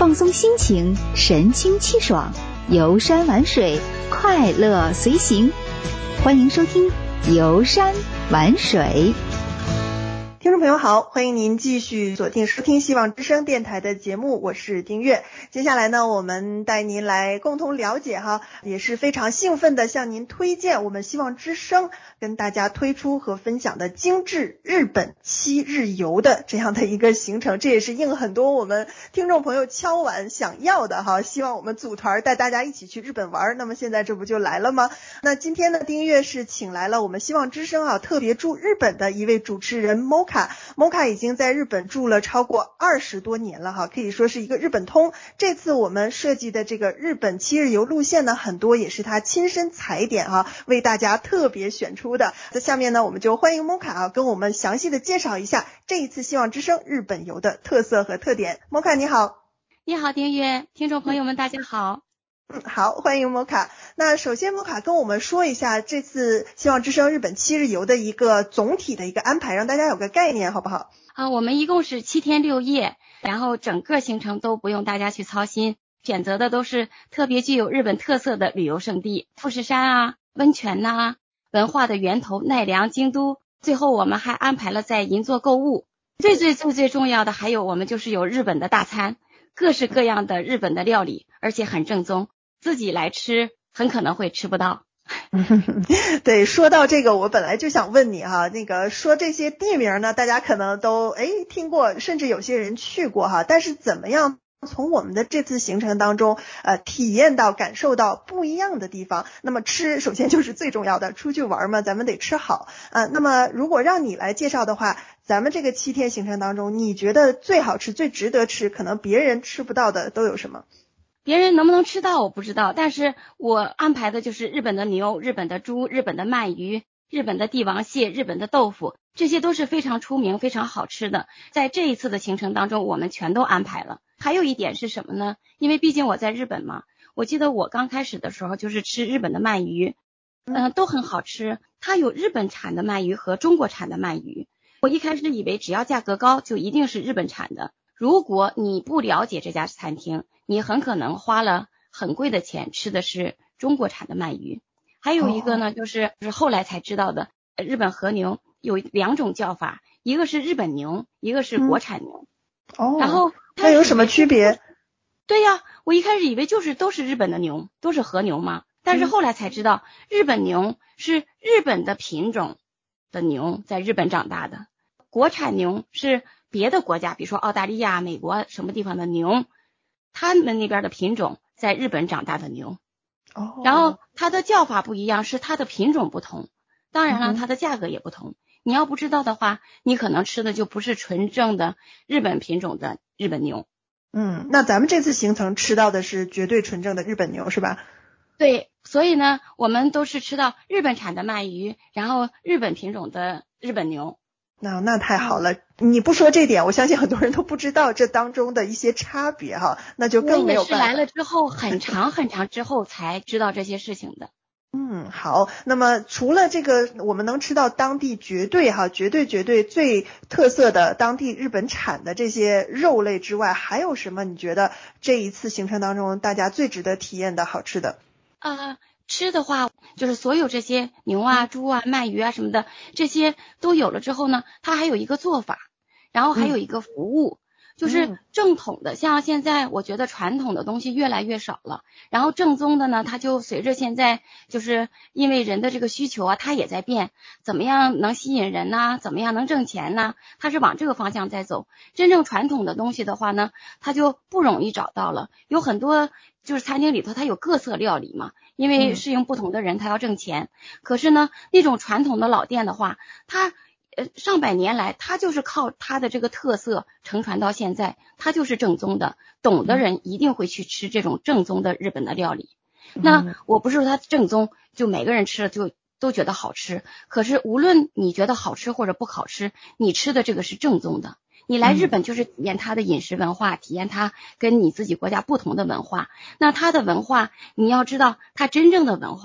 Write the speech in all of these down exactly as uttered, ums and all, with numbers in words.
放松心情，神清气爽，游山玩水，快乐随行。欢迎收听游山玩水。 听众朋友好，欢迎您继续锁定收听希望之声电台的节目，我是丁月。接下来呢，我们带您来共同了解哈，也是非常兴奋的向您推荐我们希望之声跟大家推出和分享的精致日本七日游的这样的一个行程，这也是应很多我们听众朋友敲碗想要的哈，希望我们组团带大家一起去日本玩。那么现在这不就来了吗？那今天呢，丁月是请来了我们希望之声啊特别驻日本的一位主持人 Moka。Moka 已经在日本住了超过二十多年了哈，可以说是一个日本通。这次我们设计的这个日本七日游路线呢，很多也是他亲身踩点哈，为大家特别选出的。那下面呢，我们就欢迎 Moka 啊，跟我们详细的介绍一下这一次希望之声日本游的特色和特点。Moka 你好。 你好，丁月，听众朋友们大家好。 嗯，好，欢迎摩卡。那首先摩卡跟我们说一下这次希望之声日本七日游的一个总体的一个安排，让大家有个概念好不好？ 啊，我们一共是七天六夜，然后整个行程都不用大家去操心，选择的都是特别具有日本特色的旅游胜地，富士山啊、温泉呐、啊、文化的源头奈良、京都。最后我们还安排了在银座购物。最最最最重要的还有我们就是有日本的大餐，各式各样的日本的料理，而且很正宗。自己来吃很可能会吃不到。 对，说到这个我本来就想问你哈，那个说这些地名呢，大家可能都诶听过，甚至有些人去过哈，但是怎么样从我们的这次行程当中呃体验到感受到不一样的地方。那么吃首先就是最重要的，出去玩嘛咱们得吃好呃那么如果让你来介绍的话，咱们这个七天行程当中你觉得最好吃最值得吃可能别人吃不到的都有什么？ 别人能不能吃到我不知道，但是我安排的就是日本的牛、日本的猪、日本的鳗鱼、日本的帝王蟹、日本的豆腐，这些都是非常出名非常好吃的，在这一次的行程当中我们全都安排了。还有一点是什么呢？因为毕竟我在日本嘛，我记得我刚开始的时候就是吃日本的鳗鱼，嗯、呃，都很好吃。它有日本产的鳗鱼和中国产的鳗鱼，我一开始以为只要价格高就一定是日本产的，如果你不了解这家餐厅，你很可能花了很贵的钱吃的是中国产的鳗鱼。还有一个呢，就是就是后来才知道的，日本和牛有两种叫法，一个是日本牛，一个是国产牛。 哦， 然后那有什么区别？ 对呀，我一开始以为就是都是日本的牛，都是和牛嘛，但是后来才知道，日本牛是日本的品种的牛在日本长大的，国产牛是别的国家，比如说澳大利亚、美国什么地方的牛，他们那边的品种在日本长大的牛。 哦， 然后它的叫法不一样，是它的品种不同，当然了它的价格也不同。你要不知道的话，你可能吃的就不是纯正的日本品种的日本牛。 嗯，那咱们这次行程吃到的是绝对纯正的日本牛是吧？ 对，所以呢我们都是吃到日本产的鳗鱼，然后日本品种的日本牛。 那那太好了，你不说这点我相信很多人都不知道这当中的一些差别哈，那就更没有办法。 我也是来了之后很长很长之后才知道这些事情的。 嗯，好，那么除了这个我们能吃到当地绝对哈绝对绝对最特色的当地日本产的这些肉类之外，还有什么你觉得这一次行程当中大家最值得体验的好吃的？ 呃吃的话就是所有这些牛啊、猪啊、鳗鱼啊什么的，这些都有了之后呢，它还有一个做法，然后还有一个服务，嗯、就是正统的，像现在我觉得传统的东西越来越少了，然后正宗的呢，它就随着现在就是因为人的这个需求啊，它也在变，怎么样能吸引人呢？怎么样能挣钱呢？它是往这个方向在走。真正传统的东西的话呢，它就不容易找到了，有很多就是餐厅里头它有各色料理嘛，因为适应不同的人他要挣钱、嗯、可是呢那种传统的老店的话，它呃上百年来它就是靠它的这个特色承传到现在，它就是正宗的，懂的人一定会去吃这种正宗的日本的料理、嗯、那我不是说它正宗就每个人吃了就都觉得好吃，可是无论你觉得好吃或者不好吃，你吃的这个是正宗的。你来日本就是体验它的饮食文化、嗯、体验它跟你自己国家不同的文化，那它的文化你要知道它真正的文化，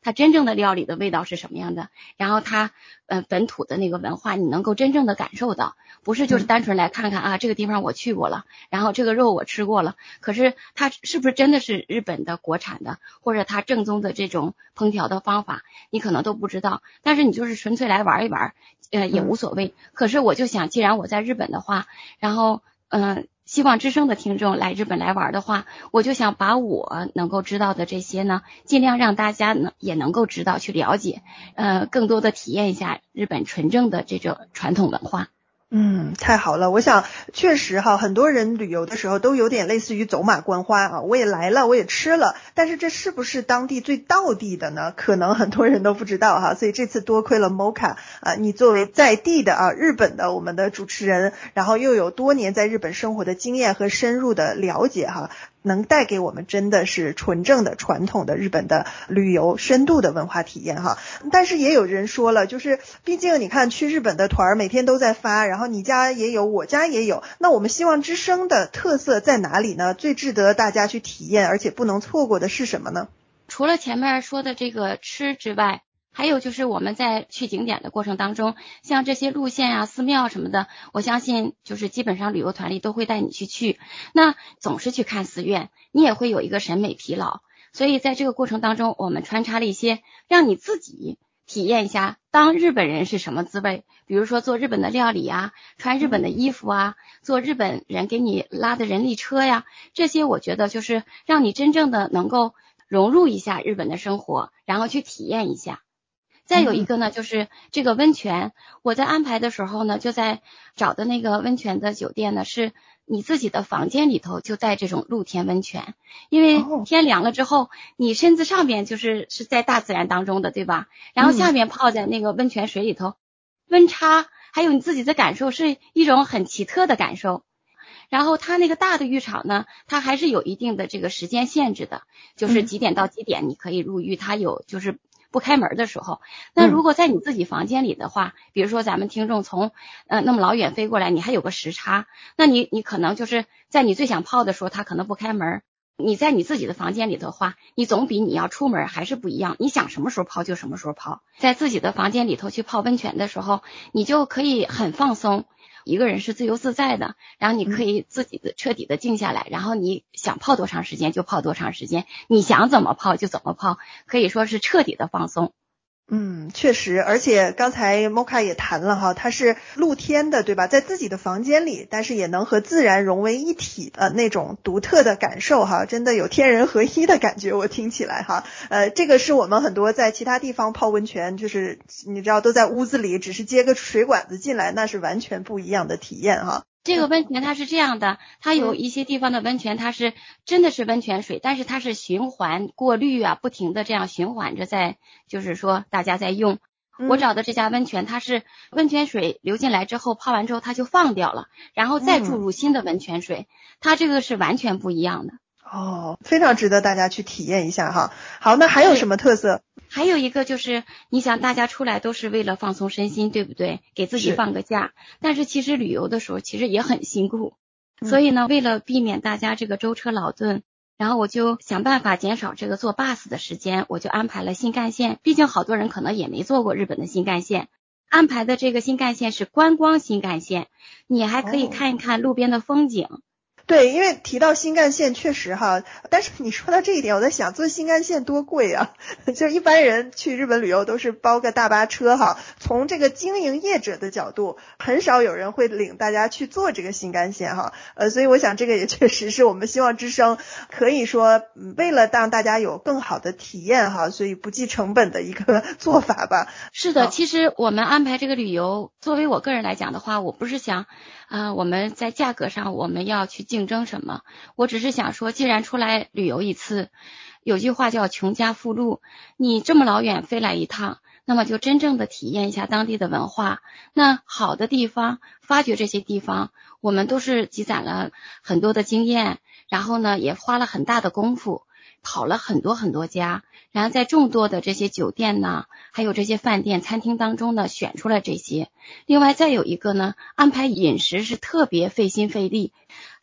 它真正的料理的味道是什么样的，然后它呃本土的那个文化你能够真正的感受到，不是就是单纯来看看啊这个地方我去过了，然后这个肉我吃过了，可是它是不是真的是日本的国产的，或者它正宗的这种烹调的方法你可能都不知道，但是你就是纯粹来玩一玩呃也无所谓。可是我就想既然我在日本的话，然后嗯、呃希望之声的听众来日本来玩的话，我就想把我能够知道的这些呢，尽量让大家呢也能够知道去了解，呃，更多的体验一下日本纯正的这种传统文化。 嗯，太好了。我想确实哈，很多人旅游的时候都有点类似于走马观花啊，我也来了，我也吃了，但是这是不是当地最道地的呢？可能很多人都不知道哈。所以这次多亏了 Mocha 啊，你作为在地的啊日本的我们的主持人，然后又有多年在日本生活的经验和深入的了解哈，能带给我们真的是纯正的传统的日本的旅游深度的文化体验哈。但是也有人说了，就是毕竟你看去日本的团每天都在发，然后你家也有我家也有，那我们希望之声的特色在哪里呢？最值得大家去体验而且不能错过的是什么呢？ 除了前面说的这个吃之外，还有就是我们在去景点的过程当中，像这些路线啊寺庙什么的，我相信就是基本上旅游团里都会带你去去，那总是去看寺院，你也会有一个审美疲劳，所以在这个过程当中我们穿插了一些让你自己体验一下当日本人是什么滋味，比如说做日本的料理啊，穿日本的衣服啊，做日本人给你拉的人力车呀，这些我觉得就是让你真正的能够融入一下日本的生活，然后去体验一下。再有一个呢，就是这个温泉，我在安排的时候呢，就在找的那个温泉的酒店呢，是你自己的房间里头就在这种露天温泉，因为天凉了之后，你身子上边就是是在大自然当中的，对吧？然后下面泡在那个温泉水里头，温差还有你自己的感受是一种很奇特的感受。然后它那个大的浴场呢，它还是有一定的这个时间限制的，就是几点到几点你可以入浴，它有就是不开门的时候。那如果在你自己房间里的话，比如说咱们听众从呃那么老远飞过来，你还有个时差，那你你可能就是在你最想泡的时候，他可能不开门。你在你自己的房间里头的话，你总比你要出门还是不一样，你想什么时候泡就什么时候泡。在自己的房间里头去泡温泉的时候，你就可以很放松，一个人是自由自在的，然后你可以自己的彻底的静下来，然后你想泡多长时间就泡多长时间，你想怎么泡就怎么泡，可以说是彻底的放松。 嗯，确实，而且刚才 Mocha 也谈了哈，它是露天的，对吧？在自己的房间里，但是也能和自然融为一体的那种独特的感受哈，真的有天人合一的感觉，我听起来哈。呃，这个是我们很多在其他地方泡温泉，就是你知道都在屋子里，只是接个水管子进来，那是完全不一样的体验哈。 这个温泉它是这样的，它有一些地方的温泉它是真的是温泉水，但是它是循环过滤啊，不停的这样循环着在，就是说大家在用。我找的这家温泉它是温泉水流进来之后泡完之后它就放掉了，然后再注入新的温泉水，它这个是完全不一样的。 哦，非常值得大家去体验一下哈。好，那还有什么特色？ 还有一个就是，你想大家出来都是为了放松身心，对不对？给自己放个假。但是其实旅游的时候其实也很辛苦，所以呢，为了避免大家这个舟车劳顿，然后我就想办法减少这个坐 bus 的时间，我就安排了新干线。毕竟好多人可能也没坐过日本的新干线，安排的这个新干线是观光新干线，你还可以看一看路边的风景。 对，因为提到新干线确实哈，但是你说到这一点，我在想坐新干线多贵啊！就一般人去日本旅游都是包个大巴车哈。从这个经营业者的角度，很少有人会领大家去坐这个新干线哈。呃，所以我想这个也确实是我们希望之声可以说为了让大家有更好的体验哈，所以不计成本的一个做法吧。 是的，其实我们安排这个旅游，作为我个人来讲的话，我不是想呃，我们在价格上我们要去竞争什么，我只是想说，既然出来旅游一次，有句话叫穷家富路，你这么老远飞来一趟，那么就真正的体验一下当地的文化。那好的地方，发掘这些地方，我们都是积攒了很多的经验，然后呢也花了很大的功夫，跑了很多很多家，然后在众多的这些酒店呢，还有这些饭店餐厅当中呢选出来这些。另外再有一个呢，安排饮食是特别费心费力，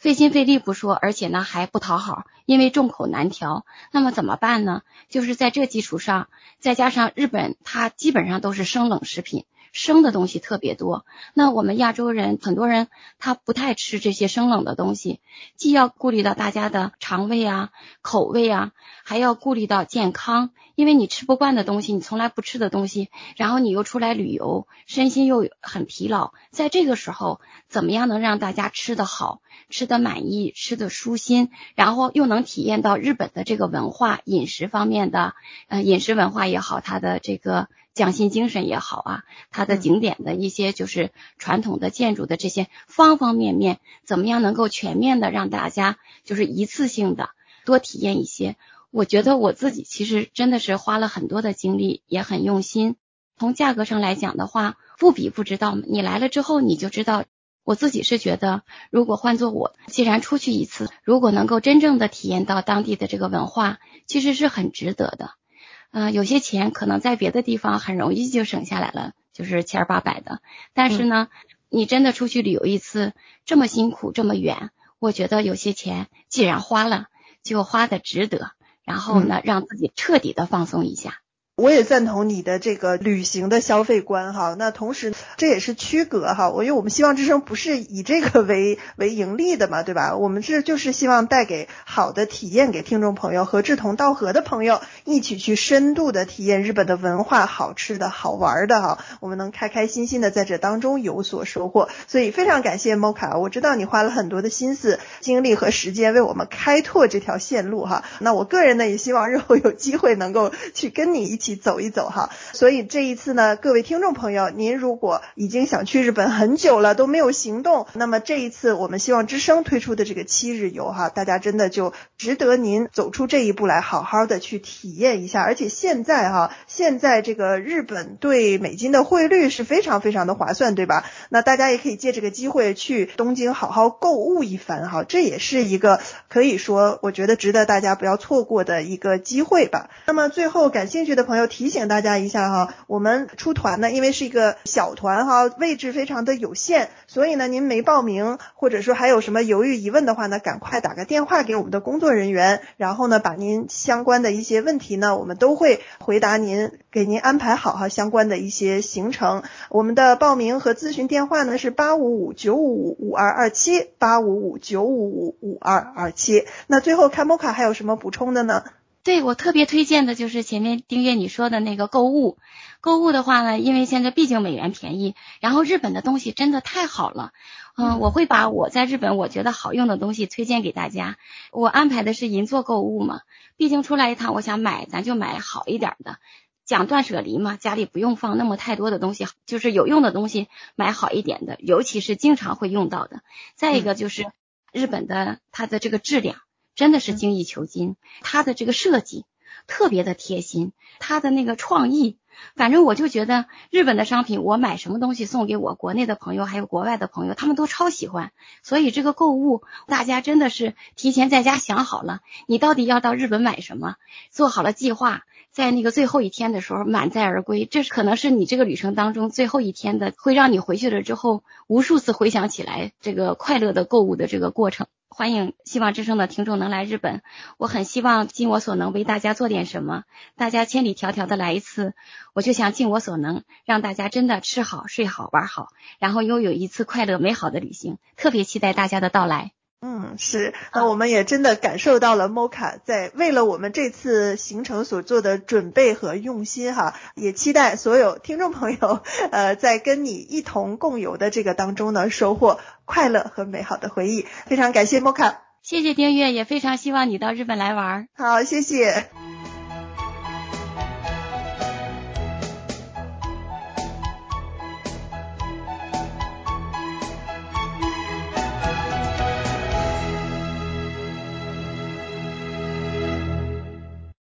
费心费力不说，而且呢还不讨好，因为众口难调。那么怎么办呢？就是在这基础上，再加上日本它基本上都是生冷食品，生的东西特别多，那我们亚洲人很多人他不太吃这些生冷的东西，既要顾虑到大家的肠胃啊口味啊，还要顾虑到健康，因为你吃不惯的东西，你从来不吃的东西，然后你又出来旅游，身心又很疲劳，在这个时候怎么样能让大家吃得好，吃得满意，吃得舒心，然后又能体验到日本的这个文化饮食方面的呃饮食文化也好，它的这个匠心精神也好啊，它的景点的一些就是传统的建筑的这些方方面面，怎么样能够全面的让大家就是一次性的多体验一些。我觉得我自己其实真的是花了很多的精力，也很用心。从价格上来讲的话，不比不知道，你来了之后你就知道。我自己是觉得，如果换做我，既然出去一次，如果能够真正的体验到当地的这个文化，其实是很值得的。呃，有些钱可能在别的地方很容易就省下来了，就是千儿八百的。但是呢，嗯、你真的出去旅游一次，这么辛苦，这么远，我觉得有些钱既然花了，就花的值得。然后呢，嗯、让自己彻底的放松一下。 我也赞同你的这个旅行的消费观哈，那同时这也是区隔哈，因为我们希望之声不是以这个为为盈利的嘛，对吧？我们是就是希望带给好的体验给听众朋友和志同道合的朋友一起去深度的体验日本的文化，好吃的好玩的哈，我们能开开心心的在这当中有所收获。所以非常感谢 Mocha， 我知道你花了很多的心思精力和时间为我们开拓这条线路哈，那我个人呢也希望日后有机会能够去跟你一起一起走一走哈，所以这一次呢，各位听众朋友，您如果已经想去日本很久了都没有行动，那么这一次我们希望之声推出的这个七日游哈，大家真的就值得您走出这一步来，好好的去体验一下。而且现在哈，现在这个日本对美金的汇率是非常非常的划算，对吧？那大家也可以借这个机会去东京好好购物一番哈，这也是一个可以说我觉得值得大家不要错过的一个机会吧。那么最后感兴趣的朋友提醒大家一下哈，我们出团呢，因为是一个小团哈，位置非常的有限，所以呢您没报名或者说还有什么犹豫疑问的话呢，赶快打个电话给我们的工作人员，然后呢把您相关的一些问题呢，我们都会回答您，给您安排好哈相关的一些行程。我们的报名和咨询电话呢是八五五九五五五二二七 八五五九五五五二二七。那最后看 Mocha 还有什么补充的呢？ 对，我特别推荐的就是前面丁月你说的那个购物。购物的话呢，因为现在毕竟美元便宜，然后日本的东西真的太好了。嗯、呃，我会把我在日本我觉得好用的东西推荐给大家。我安排的是银座购物嘛，毕竟出来一趟，我想买咱就买好一点的。讲断舍离嘛，家里不用放那么太多的东西，就是有用的东西买好一点的，尤其是经常会用到的。再一个就是日本的它的这个质量真的是精益求精，它的这个设计特别的贴心，它的那个创意，反正我就觉得日本的商品，我买什么东西送给我国内的朋友还有国外的朋友，他们都超喜欢。所以这个购物大家真的是提前在家想好了，你到底要到日本买什么，做好了计划，在那个最后一天的时候满载而归，这可能是你这个旅程当中最后一天的，会让你回去了之后无数次回想起来这个快乐的购物的这个过程。欢迎希望之声的听众能来日本，我很希望尽我所能为大家做点什么，大家千里迢迢的来一次，我就想尽我所能让大家真的吃好睡好玩好，然后又有一次快乐美好的旅行，特别期待大家的到来。 嗯，是，那我们也真的感受到了 Mocha 在为了我们这次行程所做的准备和用心哈，也期待所有听众朋友呃在跟你一同共游的这个当中呢，收获快乐和美好的回忆。非常感谢 Mocha， 谢谢丁月，也非常希望你到日本来玩。 好，谢谢。